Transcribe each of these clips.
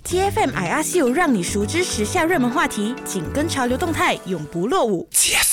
TFM I Ask You 让你熟知时下热门话题，紧跟潮流动态，永不落伍。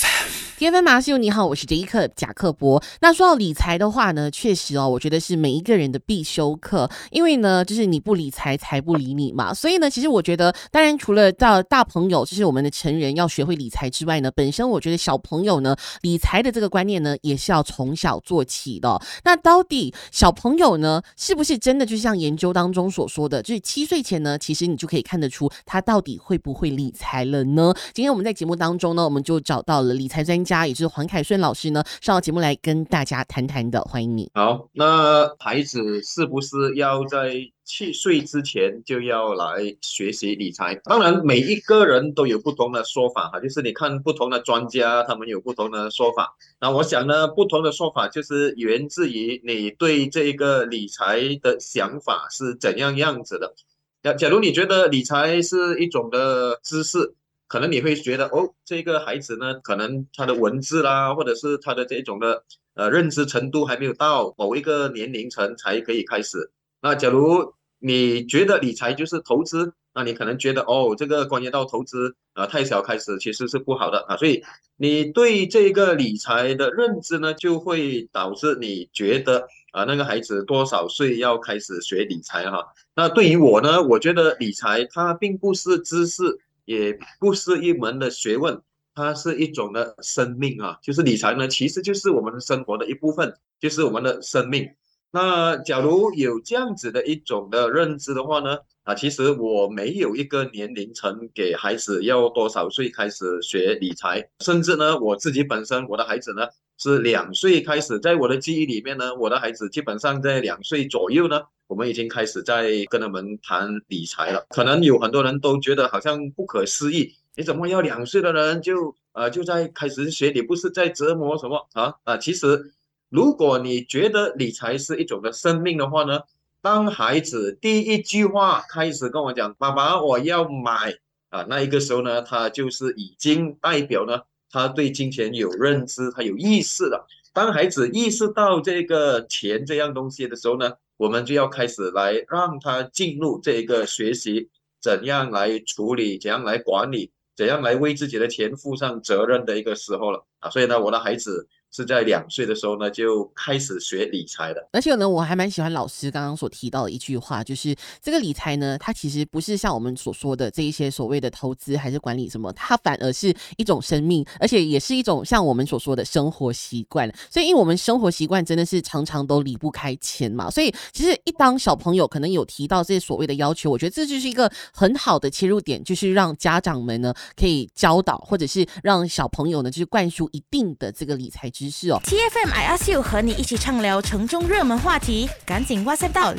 TFM 马修，你好，我是贾克伯。那说到理财的话呢，确实我觉得是每一个人的必修课，因为呢，就是你不理财，财不理你嘛。所以呢，其实我觉得，当然除了到大朋友，就是我们的成人要学会理财之外呢，本身我觉得小朋友呢，理财的这个观念呢，也是要从小做起的。那到底小朋友呢，是不是真的就像研究当中所说的，就是7岁前呢，其实你就可以看得出他到底会不会理财了呢？今天我们在节目当中呢，我们就找到了理财专家，也就是黄凯顺老师呢，上到节目来跟大家谈谈的，欢迎你。 好，那孩子是不是要在7岁之前就要来学习理财？当然，每一个人都有不同的说法哈，就是你看不同的专家，他们有不同的说法。那我想呢，不同的说法就是源自于你对这个理财的想法是怎样子的。假如你觉得理财是一种的知识，可能你会觉得这个孩子呢，可能他的文字啦，或者是他的这种的认知程度还没有到某一个年龄层才可以开始。那假如你觉得理财就是投资，那你可能觉得这个关于到投资太小开始其实是不好的啊，所以你对这个理财的认知呢，就会导致你觉得那个孩子多少岁要开始学理财哈。那对于我呢，我觉得理财它并不是知识，也不是一门的学问，它是一种的生命啊。就是理财呢，其实就是我们生活的一部分，就是我们的生命。那假如有这样子的一种的认知的话呢，其实我没有一个年龄层给孩子要多少岁开始学理财，甚至呢，我自己本身我的孩子呢是2岁开始，在我的记忆里面呢，我的孩子基本上在2岁左右呢，我们已经开始在跟他们谈理财了。可能有很多人都觉得好像不可思议，你怎么要2岁的人就在开始学？你不是在折磨什么其实如果你觉得理财是一种的生命的话呢，当孩子第一句话开始跟我讲爸爸我要买那一个时候呢，他就是已经代表呢他对金钱有认知，他有意识了。当孩子意识到这个钱这样东西的时候呢，我们就要开始来让他进入这个学习怎样来处理，怎样来管理，怎样来为自己的钱负上责任的一个时候了所以呢，我的孩子是在2岁的时候呢就开始学理财的。 而且呢，我还蛮喜欢老师刚刚所提到的一句话，就是这个理财呢，它其实不是像我们所说的这一些所谓的投资还是管理什么，它反而是一种生命，而且也是一种像我们所说的生活习惯。所以因为我们生活习惯真的是常常都离不开钱嘛，所以其实一当小朋友可能有提到这些所谓的要求，我觉得这就是一个很好的切入点，就是让家长们呢可以教导，或者是让小朋友呢就是灌输一定的这个理财知识 TFM I Ask You 和你一起畅聊城中热门话题，赶紧 WhatsApp 到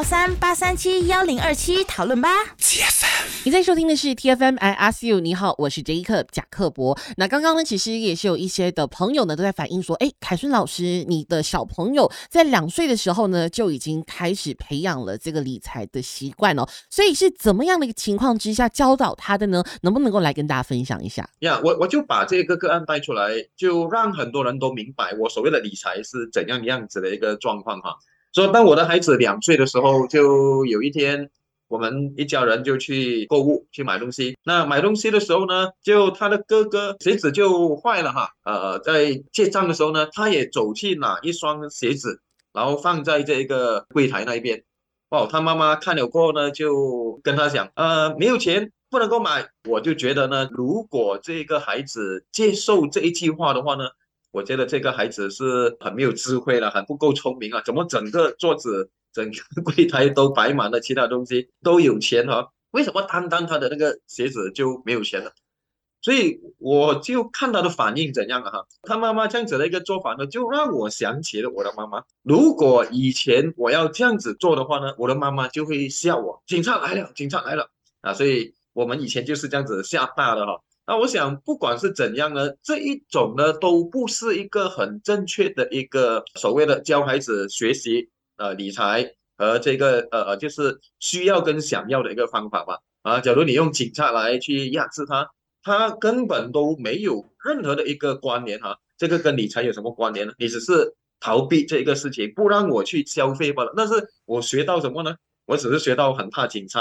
013-837-1027讨论吧。 你在收听的是 TFM I Ask You， 你好，我是贾克伯。那刚刚呢，其实也是有一些的朋友呢都在反映说，凯顺老师，你的小朋友在2岁的时候呢就已经开始培养了这个理财的习惯所以是怎么样的一个情况之下教导他的呢？能不能够来跟大家分享一下？ 我就把这个个案带出来，就让很多人都明白我所谓的理财是怎样子的一个状况所以当我的孩子2岁的时候，就有一天我们一家人就去购物去买东西。那买东西的时候呢，就他的哥哥鞋子就坏了在结账的时候呢，他也走去拿一双鞋子，然后放在这个柜台那边。他妈妈看了过后呢，就跟他讲没有钱不能够买。我就觉得呢，如果这个孩子接受这一句话的话呢，我觉得这个孩子是很没有智慧了，很不够聪明怎么整个桌子整个柜台都摆满了其他东西都有钱为什么单单他的那个鞋子就没有钱了？所以我就看他的反应怎样他妈妈这样子的一个做法呢，就让我想起了我的妈妈。如果以前我要这样子做的话呢，我的妈妈就会笑我，警察来了，警察来了所以我们以前就是这样子吓大的那我想不管是怎样呢，这一种呢都不是一个很正确的一个所谓的教孩子学习理财和这个就是需要跟想要的一个方法吧假如你用警察来去压制他根本都没有任何的一个关联这个跟理财有什么关联呢？你只是逃避这个事情，不让我去消费罢了。但是我学到什么呢？我只是学到很怕警察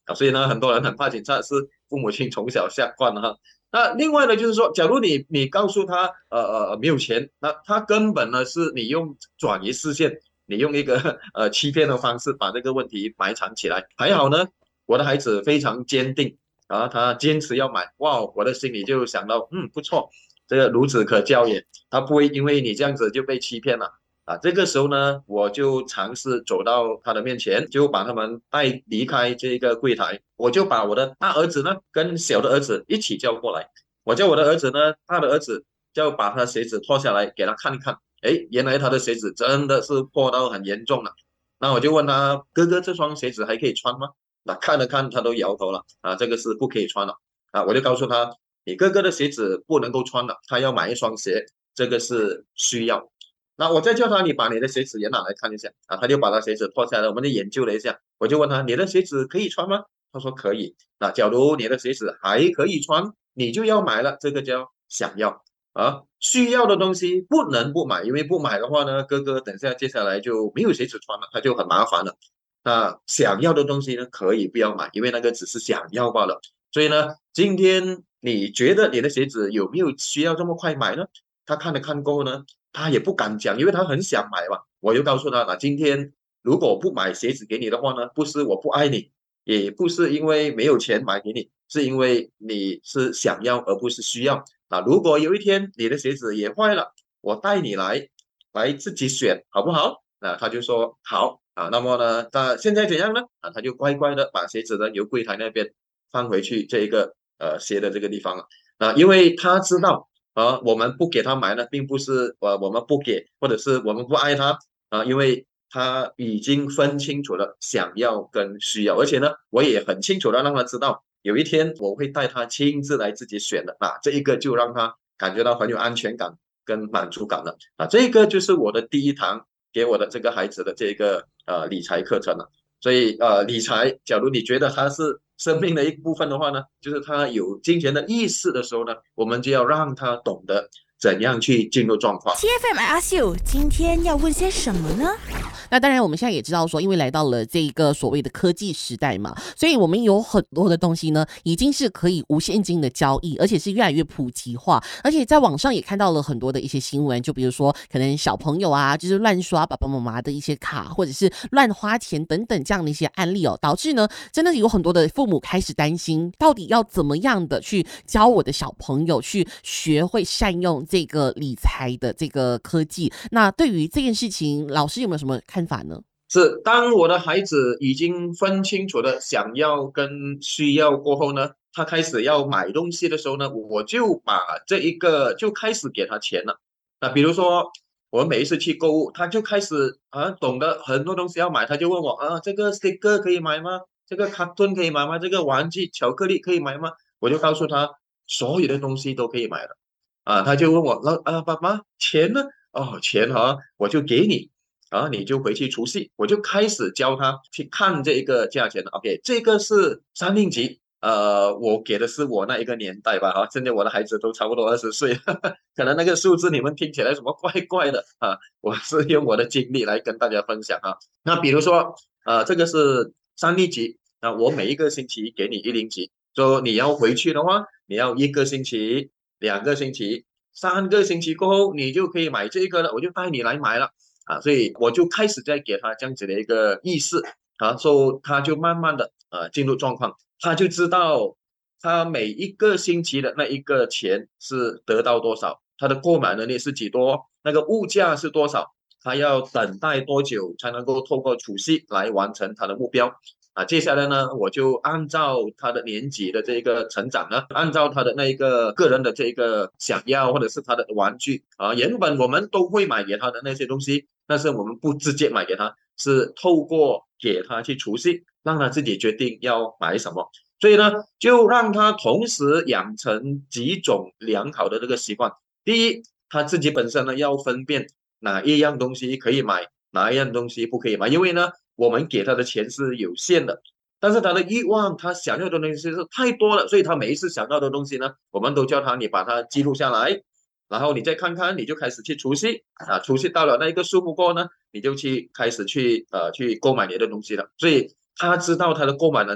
所以呢，很多人很怕警察是父母亲从小下惯了哈。那另外呢，就是说，假如你告诉他没有钱，那他根本呢是你用转移视线，你用一个欺骗的方式把这个问题埋藏起来。还好呢，我的孩子非常坚定他坚持要买，哇，我的心里就想到，不错，这个孺子可教也，他不会因为你这样子就被欺骗了。这个时候呢，我就尝试走到他的面前，就把他们带离开这个柜台，我就把我的大儿子呢跟小的儿子一起叫过来。我叫我的儿子呢，大的儿子就把他的鞋子脱下来给他看一看，诶，原来他的鞋子真的是破到很严重了。那我就问他，哥哥这双鞋子还可以穿吗？那看了看他都摇头了，这个是不可以穿了。我就告诉他，你哥哥的鞋子不能够穿了，他要买一双鞋，这个是需要。那我再叫他，你把你的鞋子也拿来看一下他就把他鞋子脱下来，我们就研究了一下，我就问他，你的鞋子可以穿吗？他说可以。那假如你的鞋子还可以穿，你就要买了，这个叫想要需要的东西不能不买，因为不买的话呢，哥哥等下接下来就没有鞋子穿了，他就很麻烦了。那想要的东西呢，可以不要买，因为那个只是想要罢了。所以呢，今天你觉得你的鞋子有没有需要这么快买呢？他看了看过后呢，他也不敢讲，因为他很想买嘛。我就告诉他，今天如果不买鞋子给你的话呢，不是我不爱你，也不是因为没有钱买给你，是因为你是想要而不是需要。如果有一天你的鞋子也坏了，我带你来自己选，好不好？他就说好那么呢，现在怎样呢？他就乖乖的把鞋子呢由柜台那边放回去这个鞋的这个地方了。因为他知道我们不给他买呢，并不是我们不给，或者是我们不爱他因为他已经分清楚了想要跟需要，而且呢，我也很清楚的让他知道，有一天我会带他亲自来自己选的这一个就让他感觉到很有安全感跟满足感了这个就是我的第一堂给我的这个孩子的这个理财课程了。所以理财，假如你觉得它是生命的一部分的话呢，就是他有金钱的意识的时候呢，我们就要让他懂得怎样去进入状况。 TFM I Ask You， 今天要问些什么呢？ 那当然，我们现在也知道说，因为来到了这个所谓的科技时代嘛，所以我们有很多的东西呢，已经是可以无现金的交易，而且是越来越普及化。而且在网上也看到了很多的一些新闻，就比如说可能小朋友就是乱刷爸爸妈妈的一些卡，或者是乱花钱等等这样的一些案例导致呢，真的有很多的父母开始担心，到底要怎么样的去教我的小朋友去学会善用这个理财的这个科技。那对于这件事情，老师有没有什么看法呢？ 是，当我的孩子已经分清楚了想要跟需要过后呢，他开始要买东西的时候呢，我就把这一个就开始给他钱了。比如说我每一次去购物，他就开始懂得很多东西要买，他就问我这个 sticker 可以买吗？这个卡顿可以买吗？这个玩具巧克力可以买吗？我就告诉他所有的东西都可以买了他就问我爸爸钱呢？钱我就给你你就回去除息。我就开始教他去看这一个价钱了。OK， 这个是3令吉我给的是我那一个年代吧现在我的孩子都差不多20岁可能那个数字你们听起来什么怪怪的我是用我的经历来跟大家分享那比如说这个是3令吉，那我每一个星期给你1令吉，说你要回去的话，你要1个星期、2个星期、3个星期过后，你就可以买这个了，我就带你来买了所以我就开始在给他这样子的一个意识所以他就慢慢的进入状况，他就知道他每一个星期的那一个钱是得到多少，他的购买能力是几多，那个物价是多少，他要等待多久才能够透过储蓄来完成他的目标接下来呢，我就按照他的年纪的这个成长呢，按照他的那一个个人的这个想要或者是他的玩具原本我们都会买给他的那些东西，但是我们不直接买给他，是透过给他去储蓄，让他自己决定要买什么。所以呢，就让他同时养成几种良好的这个习惯。第一，他自己本身呢要分辨哪一样东西可以买，哪一样东西不可以买，因为呢我们给他的钱是有限的，但是他的欲望，他想要的东西是太多了，所以他每一次想要的东西呢，我们都叫他你把它记录下来，然后你再看看，你就开始去储蓄储蓄到了那一个数目过呢，你就开始去购买你的东西了。所以他知道他的购买能力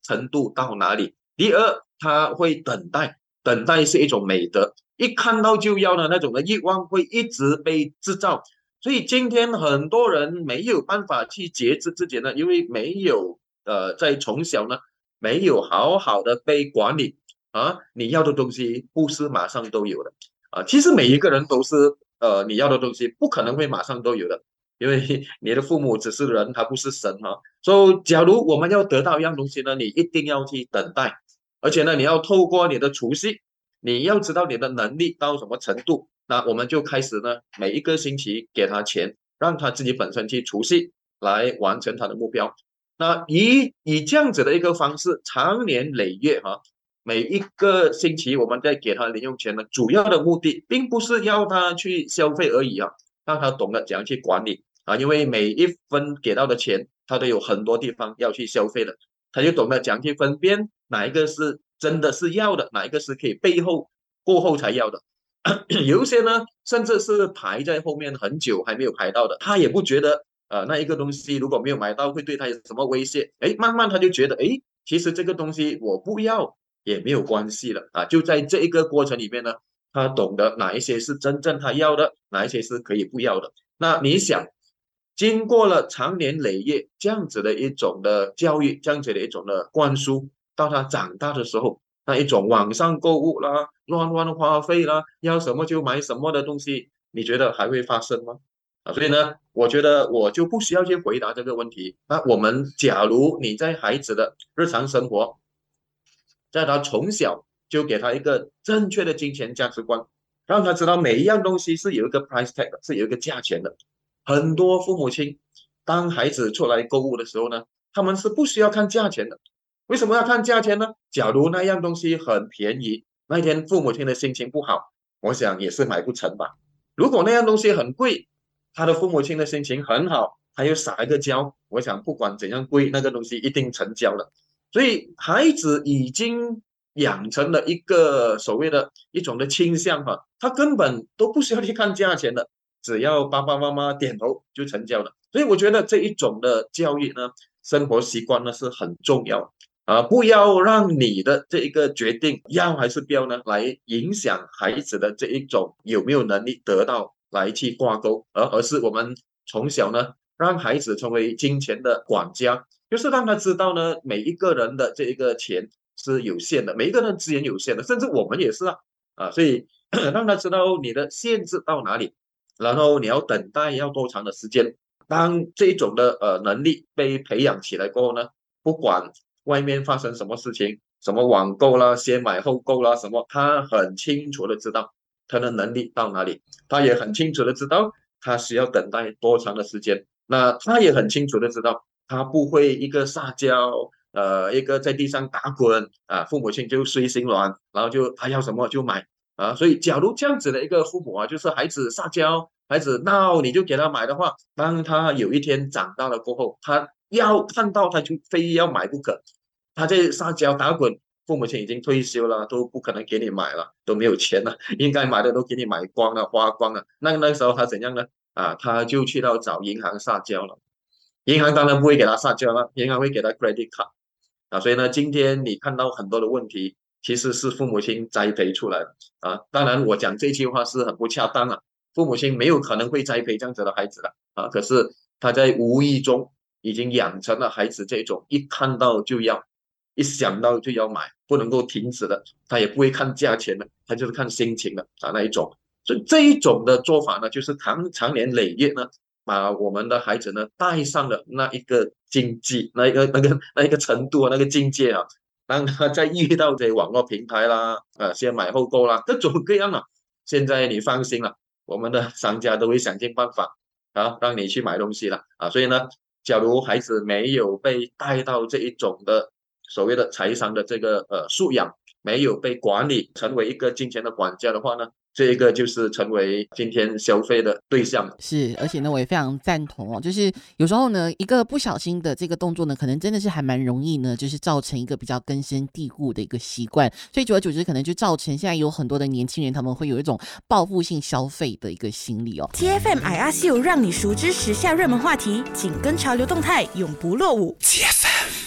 程度到哪里。第二，他会等待，等待是一种美德，一看到就要的那种的欲望会一直被制造。所以今天很多人没有办法去节制自己呢，因为没有在从小呢没有好好的被管理啊，你要的东西不是马上都有的啊。其实每一个人都是你要的东西不可能会马上都有的，因为你的父母只是人，他不是神啊。所以假如我们要得到一样东西呢，你一定要去等待，而且呢，你要透过你的储蓄，你要知道你的能力到什么程度。那我们就开始呢，每一个星期给他钱，让他自己本身去储蓄，来完成他的目标。那以这样子的一个方式，长年累月每一个星期我们在给他零用钱呢，主要的目的并不是要他去消费而已让他懂得怎样去管理因为每一分给到的钱，他都有很多地方要去消费的，他就懂得怎样去分辨哪一个是真的是要的，哪一个是可以过后才要的。有一些呢，甚至是排在后面很久还没有排到的，他也不觉得那一个东西如果没有买到会对他有什么威胁。慢慢他就觉得其实这个东西我不要也没有关系了就在这一个过程里面呢，他懂得哪一些是真正他要的，哪一些是可以不要的。那你想，经过了长年累月这样子的一种的教育，这样子的一种的灌输，到他长大的时候，那一种网上购物啦，乱花费啦，要什么就买什么的东西，你觉得还会发生吗？所以呢，我觉得我就不需要去回答这个问题。那我们假如你在孩子的日常生活，在他从小就给他一个正确的金钱价值观，让他知道每一样东西是有一个 price tag 的，是有一个价钱的。很多父母亲当孩子出来购物的时候呢，他们是不需要看价钱的。为什么要看价钱呢？假如那样东西很便宜，那一天父母亲的心情不好，我想也是买不成吧。如果那样东西很贵，他的父母亲的心情很好，他又撒一个娇，我想不管怎样贵，那个东西一定成交了。所以孩子已经养成了一个所谓的一种的倾向他根本都不需要去看价钱的，只要爸爸妈妈点头就成交了。所以我觉得这一种的教育呢，生活习惯呢是很重要不要让你的这一个决定要还是不要呢，来影响孩子的这一种有没有能力得到来去挂钩，而是我们从小呢，让孩子成为金钱的管家，就是让他知道呢，每一个人的这一个钱是有限的，每一个人资源有限的，甚至我们也是所以让他知道你的限制到哪里，然后你要等待要多长的时间。当这种的能力被培养起来过后呢，不管外面发生什么事情，什么网购啦，先买后购啦，什么，他很清楚的知道他的能力到哪里，他也很清楚的知道他需要等待多长的时间。那他也很清楚的知道，他不会一个撒娇，一个在地上打滚父母亲就睡心软，然后就他要什么就买所以假如这样子的一个父母就是孩子撒娇，孩子闹你就给他买的话，当他有一天长大了过后，他要看到他就非要买不可，他在撒娇打滚，父母亲已经退休了，都不可能给你买了，都没有钱了，应该买的都给你买光了，花光了。那时候他怎样呢？他就去到找银行撒娇了。银行当然不会给他撒娇了，银行会给他 credit card所以呢，今天你看到很多的问题，其实是父母亲栽培出来的当然我讲这句话是很不恰当父母亲没有可能会栽培这样子的孩子的可是他在无意中已经养成了孩子这种一看到就要，一想到就要买，不能够停止的，他也不会看价钱的，他就是看心情的那一种。所以这一种的做法呢，就是长年累月呢，把我们的孩子呢带上了那一个境界，那一个程度那个境界让他在遇到这些网络平台啦先买后购啦，各种各样现在你放心了，我们的商家都会想尽办法让你去买东西了所以呢，假如孩子没有被带到这一种的所谓的财商的这个素养，没有被管理成为一个金钱的管家的话呢，这一个就是成为今天消费的对象。 是，而且呢，我也非常赞同就是有时候呢，一个不小心的这个动作呢，可能真的是还蛮容易呢，就是造成一个比较根深蒂固的一个习惯，所以久而久之，可能就造成现在有很多的年轻人，他们会有一种报复性消费的一个心理 TFM IRCU 让你熟知时下热门话题，紧跟潮流动态，永不落伍。TFM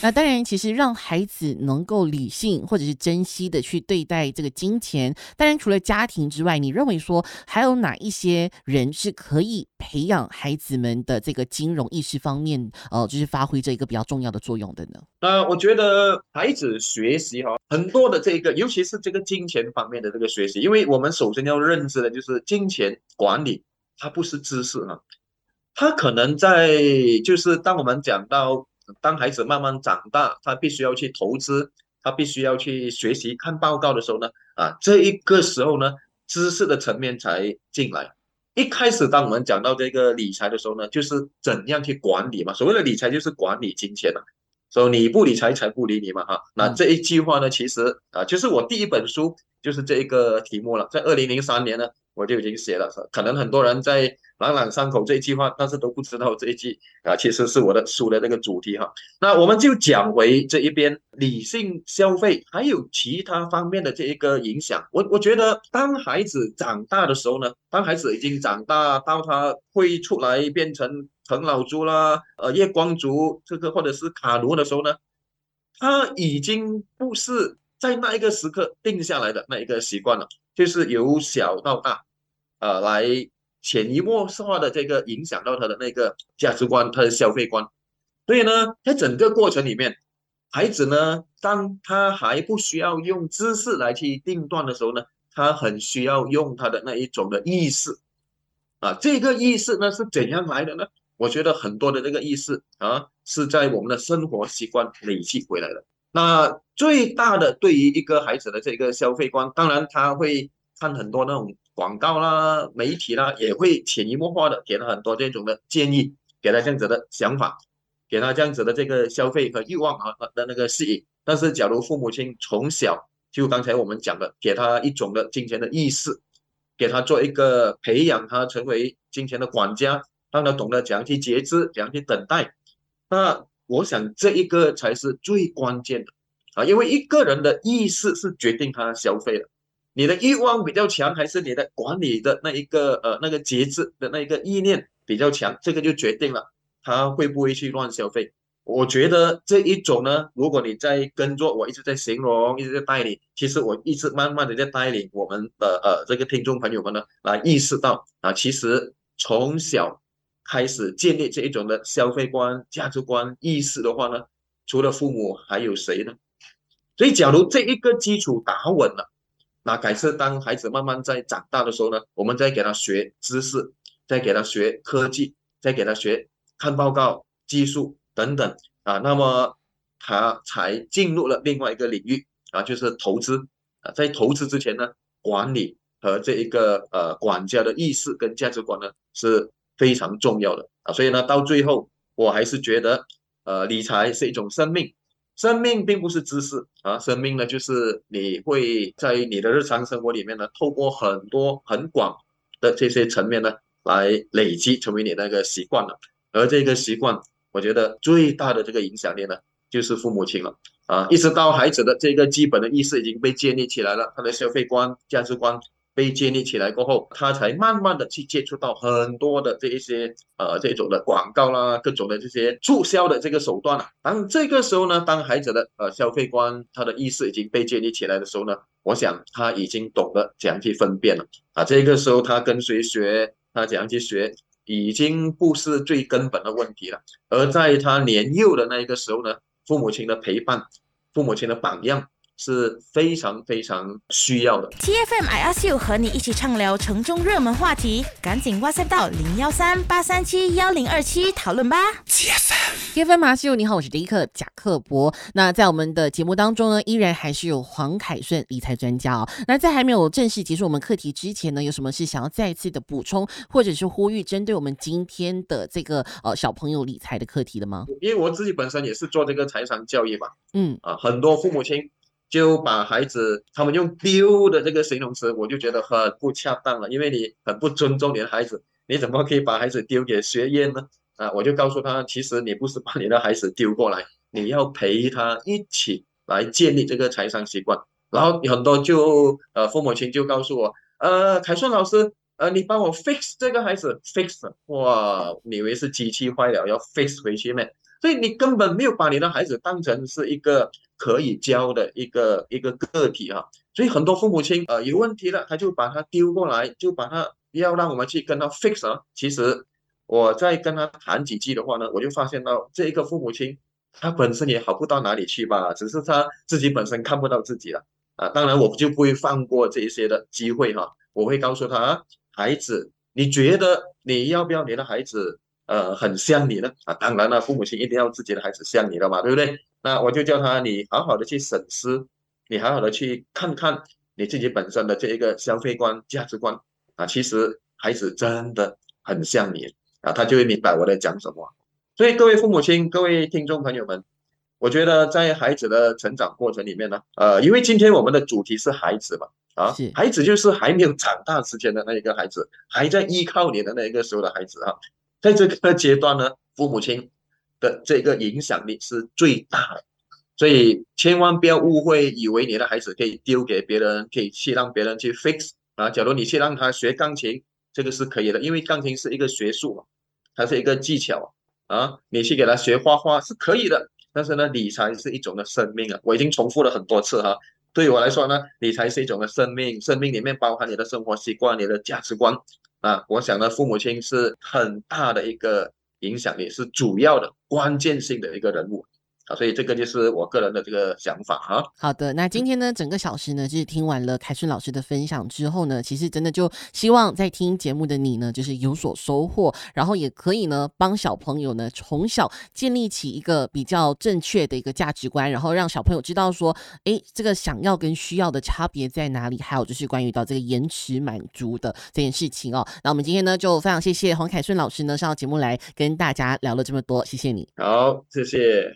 那当然，其实让孩子能够理性或者是珍惜的去对待这个金钱，当然除了家庭之外，你认为说还有哪一些人是可以培养孩子们的这个金融意识方面，就是发挥这一个比较重要的作用的呢？ 我觉得孩子学习很多的这个，尤其是这个金钱方面的这个学习，因为我们首先要认知的就是金钱管理，它不是知识他可能就是当我们讲到，当孩子慢慢长大，他必须要去投资，他必须要去学习看报告的时候呢，这一个时候呢，知识的层面才进来。一开始当我们讲到这个理财的时候呢，就是怎样去管理嘛。所谓的理财就是管理金钱所以你不理财，财不理你嘛那这一句话呢，其实就是我第一本书就是这一个题目了，在2003年呢，我就已经写了。可能很多人在朗朗上口这一句话，但是都不知道这一句其实是我的书的这个主题那我们就讲为这一边理性消费，还有其他方面的这一个影响。我觉得，当孩子长大的时候呢，当孩子已经长大到他会出来变成啃老族啦、月光族这个或者是卡奴的时候呢，他已经不是在那一个时刻定下来的那一个习惯了，就是由小到大，来潜移默化的这个影响到他的那个价值观、他的消费观。所以呢，在整个过程里面，孩子呢，当他还不需要用知识来去定断的时候呢，他很需要用他的那一种的意识这个意识呢是怎样来的呢？我觉得很多的这个意识是在我们的生活习惯累积回来的。那最大的对于一个孩子的这个消费观，当然他会看很多那种广告啦、媒体啦，也会潜移默化的给他很多这种的建议，给他这样子的想法，给他这样子的这个消费和欲望的那个吸引。但是假如父母亲从小就刚才我们讲的，给他一种的金钱的意识，给他做一个培养他成为金钱的管家，让他懂得怎样去节制，怎样去等待。那我想这一个才是最关键的因为一个人的意识是决定他消费的。你的欲望比较强，还是你的管理的那一个那个节制的那一个意念比较强，这个就决定了他会不会去乱消费。我觉得这一种呢，如果你在跟着我一直在形容，一直在带领，其实我一直慢慢的在带领我们的这个听众朋友们呢，来意识到其实从小开始建立这一种的消费观、价值观、意识的话呢，除了父母还有谁呢？所以，假如这一个基础打稳了，那改次当孩子慢慢在长大的时候呢，我们再给他学知识，再给他学科技，再给他学看报告、技术等等那么他才进入了另外一个领域就是投资在投资之前呢，管理和这一个管家的意识跟价值观呢是非常重要的所以呢，到最后我还是觉得理财是一种生命。生命并不是知识生命呢，就是你会在你的日常生活里面呢，透过很多很广的这些层面呢，来累积成为你那个习惯了。而这个习惯，我觉得最大的这个影响力呢，就是父母亲了一直到孩子的这个基本的意识已经被建立起来了，他的消费观、价值观被建立起来过后，他才慢慢的去接触到很多的这一些这种的广告啦，各种的这些促销的这个手段当这个时候呢，当孩子的消费观、他的意识已经被建立起来的时候呢，我想他已经懂得怎样去分辨了这个时候他跟谁学，他怎样去学，已经不是最根本的问题了。而在他年幼的那个时候呢，父母亲的陪伴、父母亲的榜样是非常非常需要的。 TFM I Ask You 和你一起畅聊城中热门话题，赶紧 WhatsApp 到013-837-1027讨论吧。 TFM 马西你好，我是迪克贾克伯。那在我们的节目当中呢，依然还是有黄凯顺理财专家那在还没有正式结束我们课题之前呢，有什么是想要再次的补充，或者是呼吁针对我们今天的这个小朋友理财的课题的吗？ 因为我自己本身也是做这个财商教育嘛，很多父母亲就把孩子他们用丢的这个形容词，我就觉得很不恰当了，因为你很不尊重你的孩子，你怎么可以把孩子丢给学业呢？我就告诉他，其实你不是把你的孩子丢过来，你要陪他一起来建立这个财商习惯。然后很多父母亲就告诉我，凯顺老师，你帮我 fix 这个孩子 fix 哇，你以为是机器坏了要 fix 回去咩？ 所以你根本没有把你的孩子当成是一个可以教的一个个体哈。所以很多父母亲有问题了，他就把他丢过来，就把他要让我们去跟他 fix 啊。其实我在跟他谈几句的话呢，我就发现到这一个父母亲他本身也好不到哪里去吧，只是他自己本身看不到自己了啊。当然我就不会放过这一些的机会哈，我会告诉他孩子，你觉得你要不要你的孩子很像你呢？啊，当然了，父母亲一定要自己的孩子像你的嘛，对不对？那我就叫他你好好的去审视，你好好的去看看你自己本身的这一个消费观、价值观啊，其实孩子真的很像你啊，他就会明白我在讲什么。所以各位父母亲、各位听众朋友们，我觉得在孩子的成长过程里面呢，因为今天我们的主题是孩子嘛，啊， 是孩子就是还没有长大之前的那一个孩子，还在依靠你的那个时候的孩子啊，在这个阶段呢，父母亲的这个影响力是最大的，所以千万不要误会，以为你的孩子可以丢给别人，可以去让别人去 fix 啊。假如你去让他学钢琴，这个是可以的，因为钢琴是一个学术嘛，它是一个技巧啊。你去给他学画画是可以的，但是呢，理财是一种的生命啊。我已经重复了很多次哈。对我来说呢，理财是一种的生命，生命里面包含你的生活习惯、你的价值观啊。我想呢，父母亲是很大的一个影响力，是主要的、关键性的一个人物啊。所以这个就是我个人的这个想法啊。 好的，那今天呢，整个小时呢，就是听完了凯顺老师的分享之后呢，其实真的就希望在听节目的你呢，就是有所收获，然后也可以呢，帮小朋友呢，从小建立起一个比较正确的一个价值观，然后让小朋友知道说，诶，这个想要跟需要的差别在哪里，还有就是关于到这个延迟满足的这件事情哦。那我们今天呢，就非常谢谢黄凯顺老师呢上到节目来跟大家聊了这么多，谢谢你。 好，谢谢。